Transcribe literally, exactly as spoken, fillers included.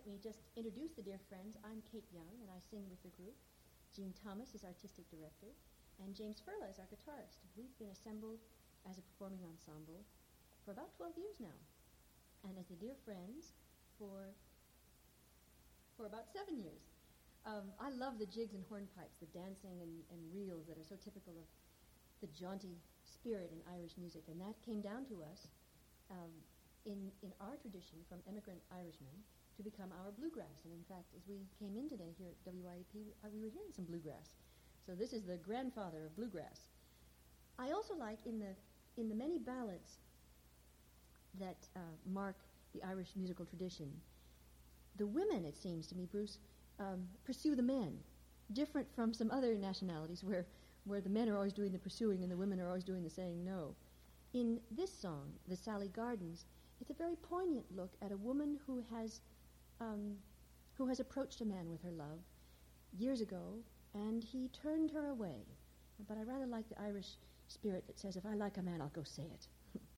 me just introduce the dear friends. I'm Kate Young, and I sing with the group. Jean Thomas is artistic director, and James Furla is our guitarist. We've been assembled as a performing ensemble for about twelve years now, and as the dear friends for for about seven years. Um, I love the jigs and hornpipes, the dancing and, and reels that are so typical of the jaunty spirit in Irish music, and that came down to us um, in in our tradition from immigrant Irishmen to become our bluegrass. And in fact, as we came in today here at W I E P, uh, we were hearing some bluegrass. So this is the grandfather of bluegrass. I also like in the in the many ballads that uh, mark the Irish musical tradition, the women, it seems to me, Bruce, um, pursue the men, different from some other nationalities where, where the men are always doing the pursuing and the women are always doing the saying no. In this song, The Sally Gardens, it's a very poignant look at a woman who has um, who has approached a man with her love years ago, and he turned her away. But I rather like the Irish spirit that says, if I like a man, I'll go say it.